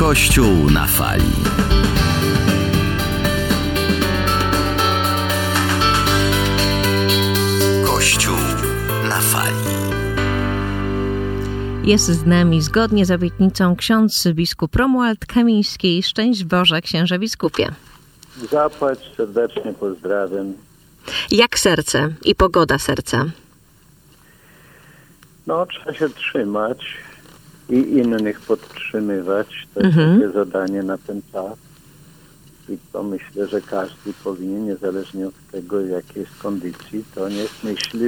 Kościół na fali. Kościół na fali. Jest z nami zgodnie z obietnicą ksiądz biskup Romuald Kamiński. Szczęść Boże, księże biskupie. Zapłać, serdecznie pozdrawiam. Jak serce i pogoda serca? No, trzeba się trzymać i innych podtrzymywać. To jest takie zadanie na ten czas. I to myślę, że każdy powinien, niezależnie od tego, jakiej jest kondycji, to niech myśli,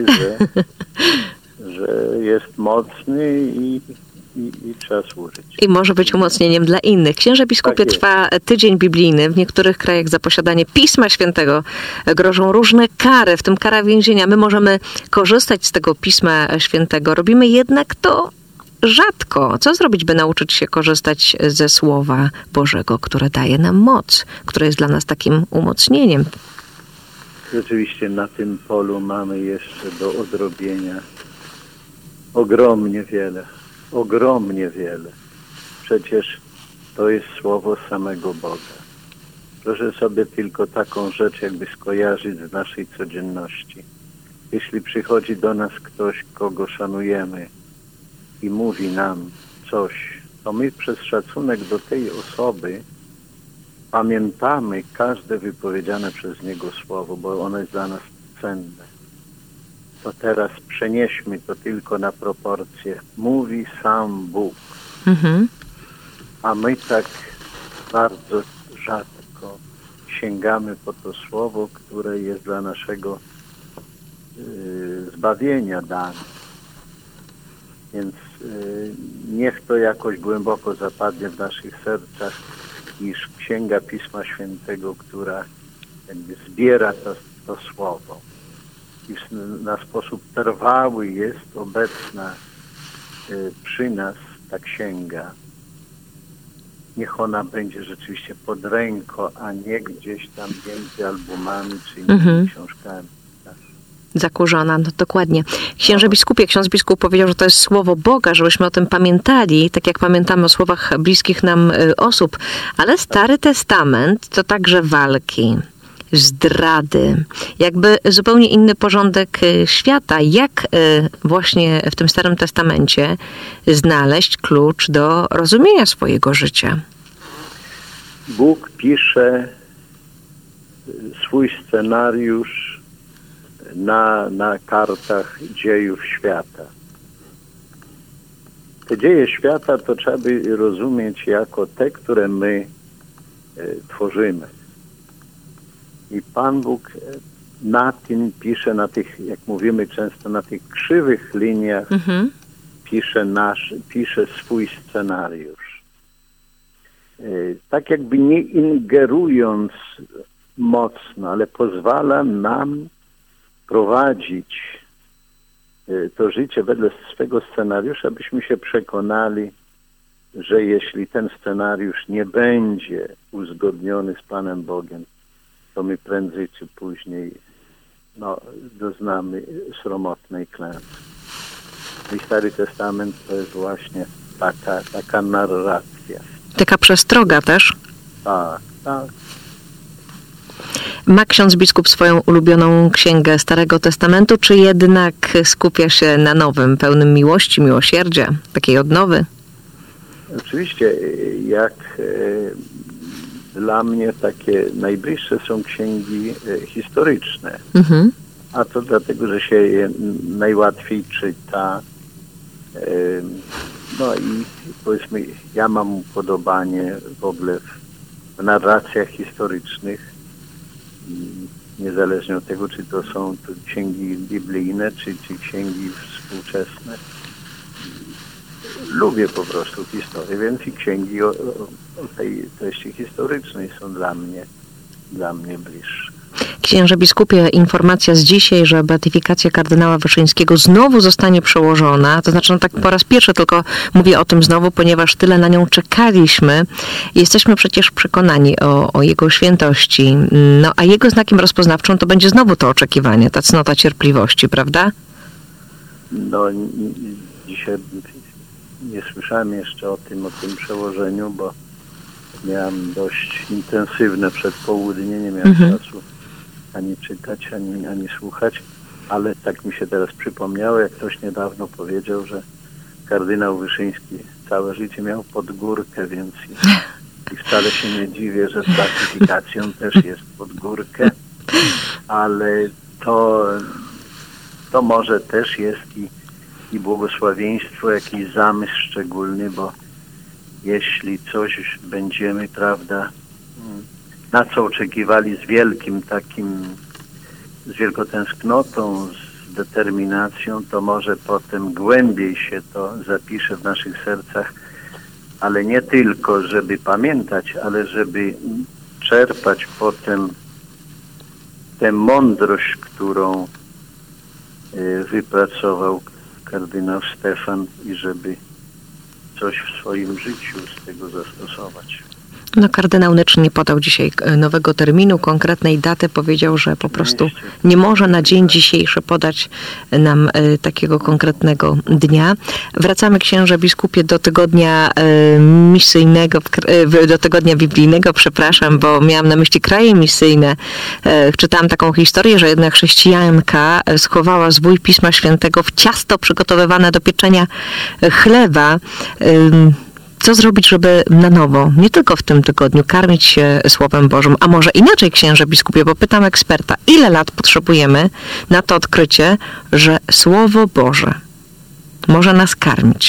że jest mocny i trzeba służyć. I może być umocnieniem dla innych. Księże biskupie, trwa tydzień biblijny. W niektórych krajach za posiadanie Pisma Świętego grożą różne kary, w tym kara więzienia. My możemy korzystać z tego Pisma Świętego. Robimy jednak to rzadko. Co zrobić, by nauczyć się korzystać ze Słowa Bożego, które daje nam moc, które jest dla nas takim umocnieniem? Rzeczywiście na tym polu mamy jeszcze do odrobienia ogromnie wiele. Ogromnie wiele. Przecież to jest słowo samego Boga. Proszę sobie tylko taką rzecz jakby skojarzyć z naszej codzienności. Jeśli przychodzi do nas ktoś, kogo szanujemy i mówi nam coś, to my przez szacunek do tej osoby pamiętamy każde wypowiedziane przez niego słowo, bo ono jest dla nas cenne. To teraz przenieśmy to tylko na proporcje. Mówi sam Bóg. A my tak bardzo rzadko sięgamy po to słowo, które jest dla naszego zbawienia dane. Więc niech to jakoś głęboko zapadnie w naszych sercach, iż Księga Pisma Świętego, która jakby zbiera to słowo, iż na sposób trwały jest obecna przy nas ta księga. Niech ona będzie rzeczywiście pod ręką, a nie gdzieś tam między albumami czy innymi książkami. Zakurzona, no dokładnie. Księże biskupie, ksiądz biskup powiedział, że to jest słowo Boga, żebyśmy o tym pamiętali, tak jak pamiętamy o słowach bliskich nam osób. Ale Stary Testament to także walki, zdrady, jakby zupełnie inny porządek świata. Jak właśnie w tym Starym Testamencie znaleźć klucz do rozumienia swojego życia? Bóg pisze swój scenariusz na kartach dziejów świata. Te dzieje świata to trzeba by rozumieć jako te, które my tworzymy. I Pan Bóg na tym pisze, na tych, jak mówimy często, na tych krzywych liniach pisze swój scenariusz. Tak jakby nie ingerując mocno, ale pozwala nam prowadzić to życie wedle swego scenariusza, abyśmy się przekonali, że jeśli ten scenariusz nie będzie uzgodniony z Panem Bogiem, to my prędzej czy później doznamy sromotnej klęski. I Stary Testament to jest właśnie taka narracja. Taka przestroga też? Tak. Ma ksiądz biskup swoją ulubioną księgę Starego Testamentu, czy jednak skupia się na nowym, pełnym miłości, miłosierdzia, takiej odnowy? Oczywiście, jak dla mnie takie najbliższe są księgi historyczne. A to dlatego, że się je najłatwiej czyta. No i powiedzmy, ja mam upodobanie w ogóle w narracjach historycznych, niezależnie od tego, czy to są księgi biblijne, czy księgi współczesne. Lubię po prostu historię, więc i księgi o tej treści historycznej są dla mnie bliższe. Księże biskupie, informacja z dzisiaj, że beatyfikacja kardynała Wyszyńskiego znowu zostanie przełożona, to znaczy tak po raz pierwszy tylko mówię o tym znowu, ponieważ tyle na nią czekaliśmy. Jesteśmy przecież przekonani o jego świętości, a jego znakiem rozpoznawczym to będzie znowu to oczekiwanie, ta cnota cierpliwości, prawda? Dzisiaj nie słyszałem jeszcze o tym przełożeniu, bo miałem dość intensywne przedpołudnie, nie miałem czasu ani czytać, ani słuchać, ale tak mi się teraz przypomniało, jak ktoś niedawno powiedział, że kardynał Wyszyński całe życie miał pod górkę, więc i wcale się nie dziwię, że z beatyfikacją też jest pod górkę, ale to może też jest i błogosławieństwo, jakiś zamysł szczególny, bo jeśli coś będziemy, prawda, na co oczekiwali z wielką tęsknotą, z determinacją, to może potem głębiej się to zapisze w naszych sercach, ale nie tylko, żeby pamiętać, ale żeby czerpać potem tę mądrość, którą wypracował kardynał Stefan i żeby coś w swoim życiu z tego zastosować. No, kardynał Nycz nie podał dzisiaj nowego terminu, konkretnej daty. Powiedział, że po prostu nie może na dzień dzisiejszy podać nam takiego konkretnego dnia. Wracamy, księże biskupie, do tygodnia misyjnego, do tygodnia biblijnego, przepraszam, bo miałam na myśli kraje misyjne. Czytałam taką historię, że jedna chrześcijanka schowała zwój Pisma Świętego w ciasto przygotowywane do pieczenia chleba. Co zrobić, żeby na nowo, nie tylko w tym tygodniu, karmić się Słowem Bożym? A może inaczej, księże biskupie, bo pytam eksperta, ile lat potrzebujemy na to odkrycie, że Słowo Boże może nas karmić?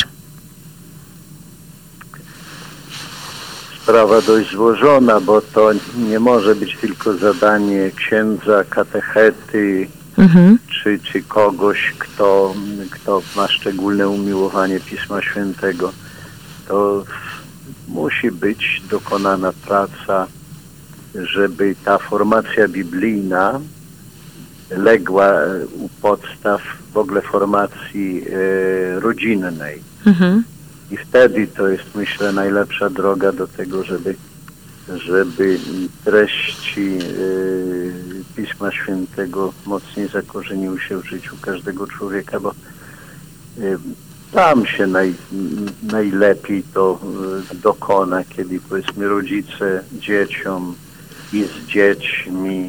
Sprawa dość złożona, bo to nie może być tylko zadanie księdza, katechety, czy kogoś, kto ma szczególne umiłowanie Pisma Świętego. To musi być dokonana praca, żeby ta formacja biblijna legła u podstaw w ogóle formacji rodzinnej. I wtedy to jest, myślę, najlepsza droga do tego, żeby treści Pisma Świętego mocniej zakorzeniły się w życiu każdego człowieka, bo tam się najlepiej to dokona, kiedy, powiedzmy, rodzice dzieciom i z dziećmi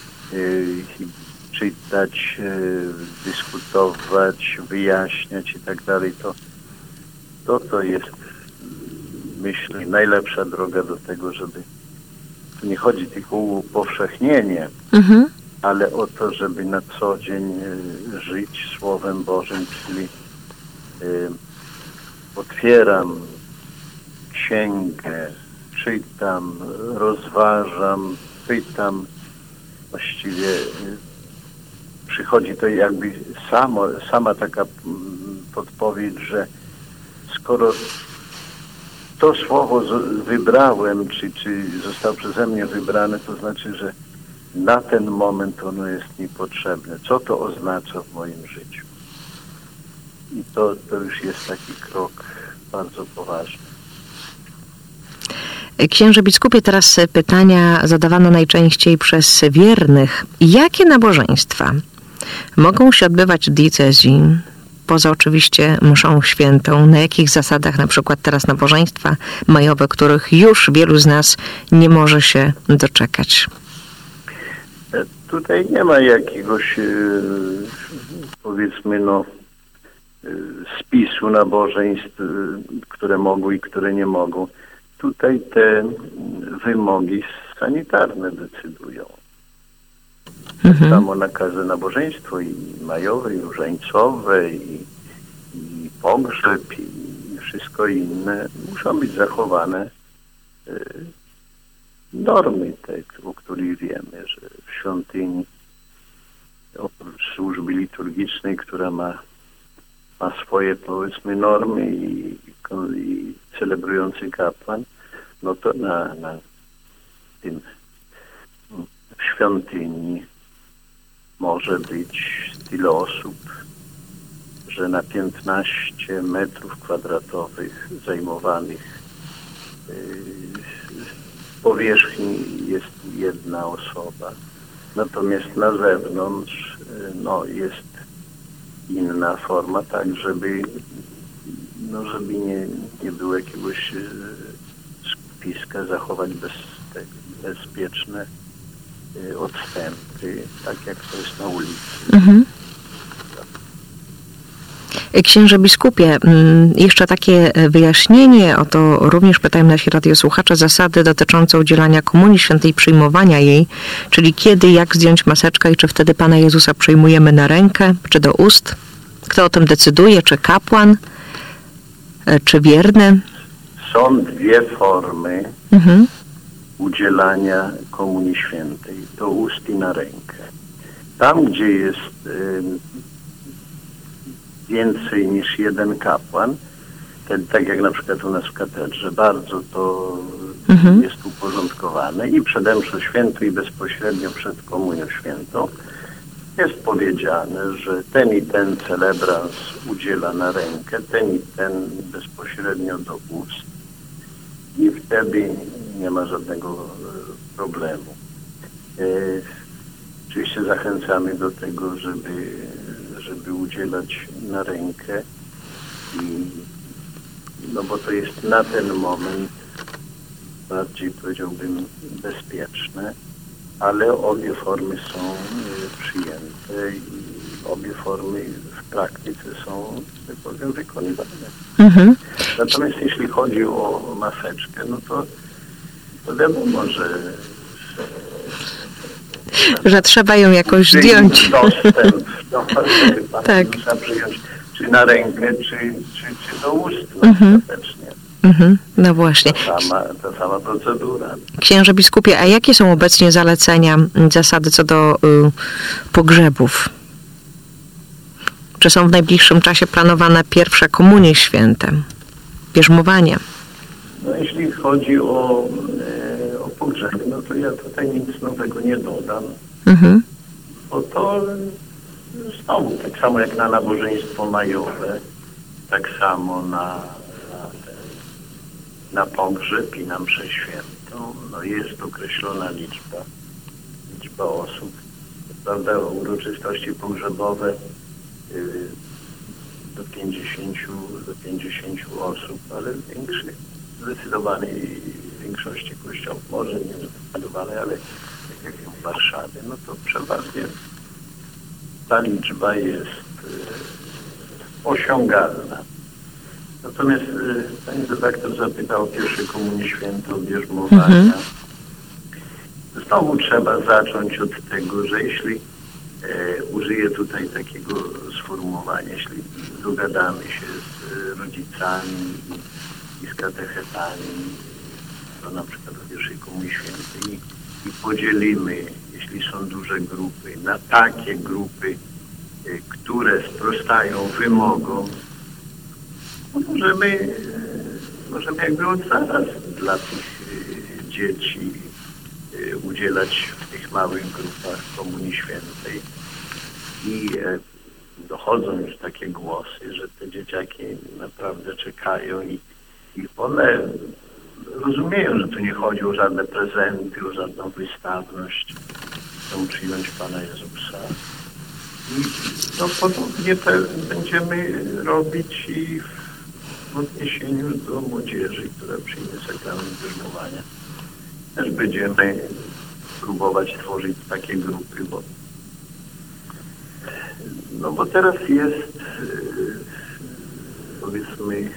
czytać, dyskutować, wyjaśniać i tak dalej. To jest, myślę, najlepsza droga do tego, żeby tu nie chodzi tylko o upowszechnienie, ale o to, żeby na co dzień żyć Słowem Bożym, czyli otwieram księgę, czytam, rozważam, pytam. Właściwie przychodzi to jakby sama taka podpowiedź, że skoro to słowo wybrałem, czy zostało przeze mnie wybrane, to znaczy, że na ten moment ono jest mi potrzebne. Co to oznacza w moim życiu? I to już jest taki krok bardzo poważny. Księże biskupie, teraz pytania zadawane najczęściej przez wiernych. Jakie nabożeństwa mogą się odbywać w diecezji, poza oczywiście mszą świętą? Na jakich zasadach na przykład teraz nabożeństwa majowe, których już wielu z nas nie może się doczekać? Tutaj nie ma jakiegoś, powiedzmy, spisu nabożeństw, które mogą i które nie mogą. Tutaj te wymogi sanitarne decydują. Tak samo nakazy nabożeństwo i majowe, i różańcowe, i pogrzeb, i wszystko inne muszą być zachowane normy te, o których wiemy, że w świątyni oprócz służby liturgicznej, która ma swoje, powiedzmy, normy i celebrujący kapłan, no to w świątyni może być tyle osób, że na 15 metrów kwadratowych zajmowanych powierzchni jest jedna osoba. Natomiast na zewnątrz jest inna forma, tak żeby nie było jakiegoś schroniska, zachować bezpieczne odstępy, tak jak to jest na ulicy. Mhm. Księże biskupie, jeszcze takie wyjaśnienie, o to również pytają nasi radiosłuchacze, zasady dotyczące udzielania komunii świętej, przyjmowania jej, czyli kiedy, jak zdjąć maseczkę i czy wtedy Pana Jezusa przyjmujemy na rękę, czy do ust? Kto o tym decyduje? Czy kapłan? Czy wierny? Są dwie formy udzielania komunii świętej, do ust i na rękę. Tam, gdzie jest więcej niż jeden kapłan, tak jak na przykład u nas w katedrze, bardzo to jest uporządkowane i przed mszą świętą i bezpośrednio przed komunią świętą jest powiedziane, że ten i ten celebrans udziela na rękę, ten i ten bezpośrednio do ust i wtedy nie ma żadnego problemu. Oczywiście zachęcamy do tego, żeby udzielać na rękę no bo to jest na ten moment bardziej, powiedziałbym, bezpieczne, ale obie formy są przyjęte i obie formy w praktyce są, tak powiem, wykonywane. Natomiast jeśli chodzi o maseczkę, no to wiadomo, że trzeba ją jakoś zdjąć. Dostęp do tak. Trzeba przyjąć czy na rękę, czy do ust, ostatecznie. No właśnie. Ta sama procedura. Księże biskupie, a jakie są obecnie zalecenia, zasady co do pogrzebów? Czy są w najbliższym czasie planowane pierwsze komunie święte, bierzmowanie? No jeśli chodzi o pogrzeby, no to ja tutaj nic nowego nie dodam. Bo to znowu, tak samo jak na nabożeństwo majowe, tak samo na pogrzeb i na mszę świętą, no jest określona liczba osób. Prawda, uroczystości pogrzebowe do 50 osób, ale w zdecydowanej większości kościołów, może nie zdecydowanej, ale tak jak w Warszawie, no to przeważnie ta liczba jest osiągalna. Natomiast pani redaktor zapytał o pierwszej komunii świętej, o bierzmowania. Znowu trzeba zacząć od tego, że jeśli użyję tutaj takiego sformułowania, jeśli dogadamy się z rodzicami i z katechetami, to na przykład o pierwszej komunii świętej i podzielimy, jeśli są duże grupy, na takie grupy, które sprostają wymogom, no możemy jakby od zaraz dla tych dzieci udzielać w tych małych grupach komunii świętej. I dochodzą już takie głosy, że te dzieciaki naprawdę czekają i one rozumieją, że tu nie chodzi o żadne prezenty, o żadną wystawność. Chcą przyjąć Pana Jezusa. I no, podobnie będziemy robić i w odniesieniu do młodzieży, która przyjmie sakrament bierzmowania. Też będziemy próbować tworzyć takie grupy, bo teraz jest, powiedzmy,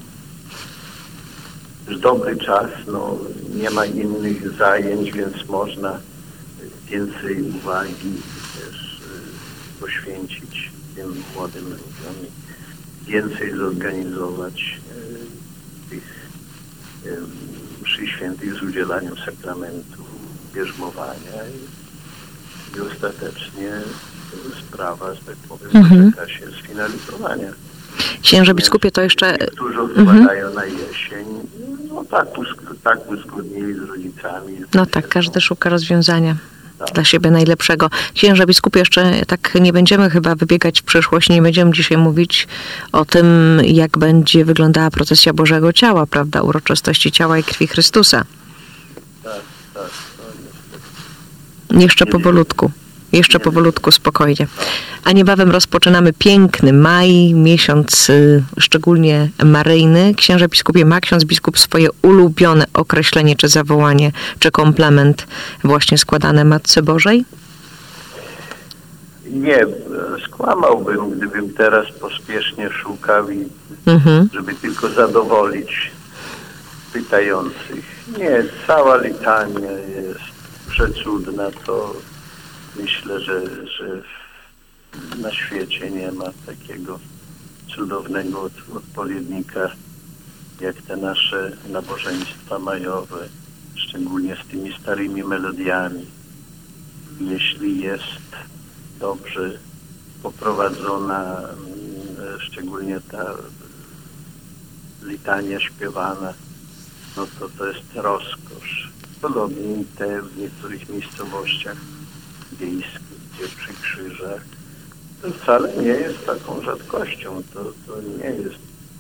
już dobry czas, no nie ma innych zajęć, więc można więcej uwagi też poświęcić tym młodym ludziom i więcej zorganizować tych mszy świętych z udzielaniem sakramentu bierzmowania i ostatecznie sprawa, że tak powiem, doczeka się sfinalizowania. Księże biskupie, to jeszcze... Niektórzy odkładają na jesień. No tak uzgodnili z rodzicami. No tak, każdy szuka rozwiązania dla siebie najlepszego. Księże biskupie, jeszcze tak nie będziemy chyba wybiegać w przyszłość, nie będziemy dzisiaj mówić o tym, jak będzie wyglądała procesja Bożego Ciała, prawda, uroczystości ciała i krwi Chrystusa. Tak. Jeszcze powolutku. Jeszcze powolutku, spokojnie. A niebawem rozpoczynamy piękny maj, miesiąc szczególnie maryjny. Księże biskupie, ma ksiądz biskup swoje ulubione określenie, czy zawołanie, czy komplement właśnie składane Matce Bożej? Nie, skłamałbym, gdybym teraz pospiesznie szukał i żeby tylko zadowolić pytających. Nie, cała litania jest przecudna, to myślę, że na świecie nie ma takiego cudownego odpowiednika jak te nasze nabożeństwa majowe, szczególnie z tymi starymi melodiami. Jeśli jest dobrze poprowadzona, szczególnie ta litania śpiewana, no to jest rozkosz. Podobnie te w niektórych miejscowościach wiejskich, gdzie przy krzyżach, to wcale nie jest taką rzadkością. To nie jest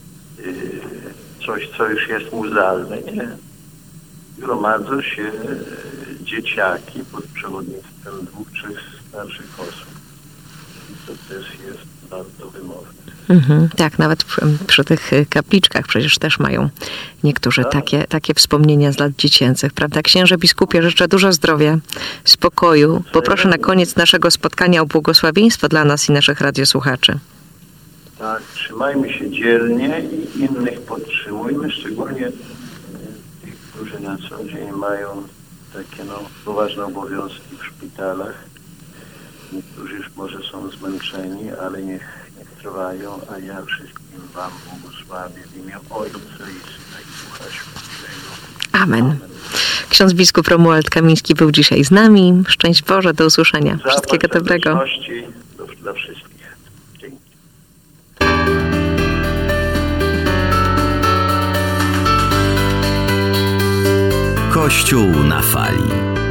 coś, co już jest muzealne, nie. Gromadzą się dzieciaki pod przewodnictwem 2-3 starszych osób. I to też jest bardzo wymowne. Tak, nawet przy tych kapliczkach przecież też mają niektórzy takie wspomnienia z lat dziecięcych, prawda? Księże biskupie, życzę dużo zdrowia, spokoju. Poproszę na koniec naszego spotkania o błogosławieństwo dla nas i naszych radiosłuchaczy. Tak, trzymajmy się dzielnie i innych podtrzymujmy, szczególnie tych, którzy na co dzień mają takie poważne obowiązki w szpitalach. Niektórzy już może są zmęczeni, ale niech trwają, a ja wszystkim Wam błogosławię w imię Ojca i Syna i Ducha Świętego. Amen. Ksiądz biskup Romuald Kamiński był dzisiaj z nami. Szczęść Boże, do usłyszenia. Wszystkiego dobrego. Dla wszystkich. Dzięki. Kościół na fali.